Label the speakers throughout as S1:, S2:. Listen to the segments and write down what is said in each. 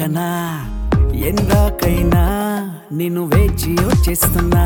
S1: పక్కన ఎందాకైనా నిన్ను వేచి వచ్చేస్తున్నా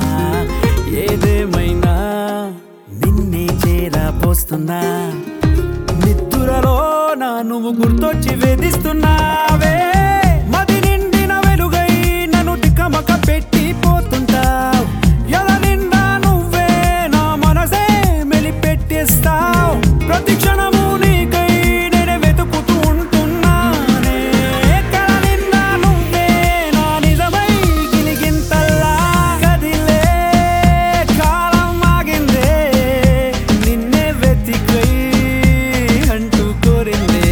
S1: ఏదేమైనా నిన్నే చేరపోస్తున్నా నిద్దురలో నా నువ్వు గుర్తొచ్చి వేధిస్తున్నావే మది నిండిన వెలుగై నన్ను తికమక పెట్టి పోతుంటావు ఎలా నిండా నువ్వే నా మనసే మెలిపెట్టేస్తావు ప్రతి క్షణము నీకై నేనే వెతుకుతూ ఉంటున్నానే కల నిండా నువ్వే నా నిజమై గిలిగింతల్లా కదిలే కాలం ఆగిందే నిన్నే వెతికై అంటూ కోరిందే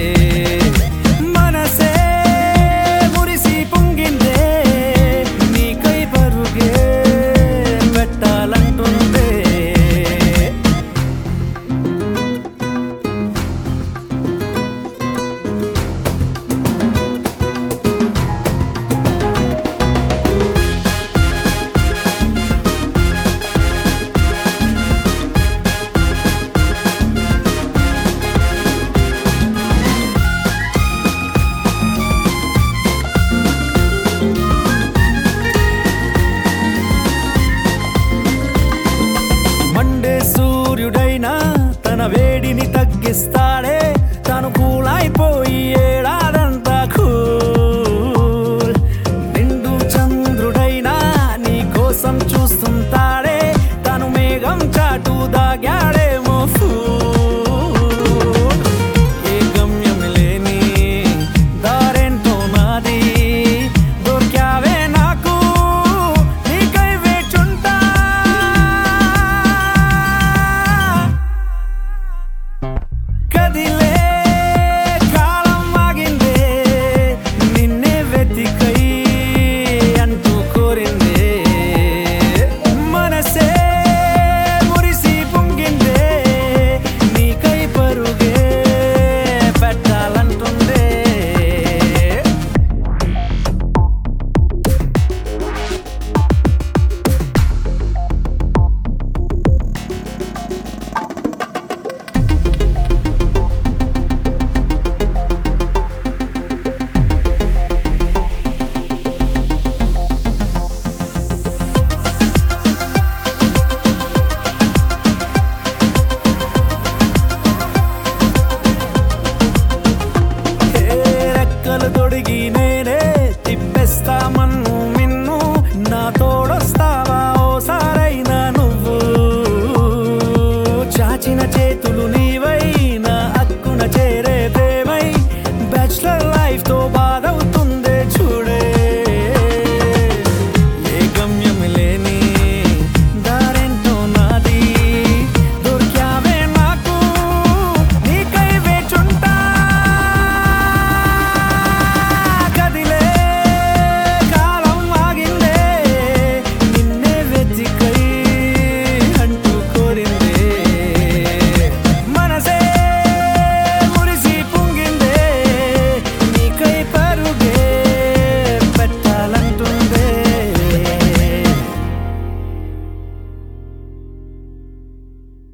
S1: మనసే మురిసి పొంగిందే నీకై పరుగే పెట్టాలంటుందే మండే సూర్యుడైనా తన వేడిని తగ్గిస్తాడే తను కూలైపోయి ఏడాదంతా కూల్ నిండు చంద్రుడైనా నీ కోసం చూస్తుంటాడే తను మేఘం చాటు దాగాడేమో ఏ గమ్యం లేని దారేంటో నాది దొరికావే నాకు నీకై వేచుంటా కదిలే కాలం ఆగిందే నిన్నే వెతికై అంటూ కోరిందే మనసే మురిసి పొంగిందే నీకై పరుగే పెట్టాలంటుందే రెక్కలు తొడిగి నేనే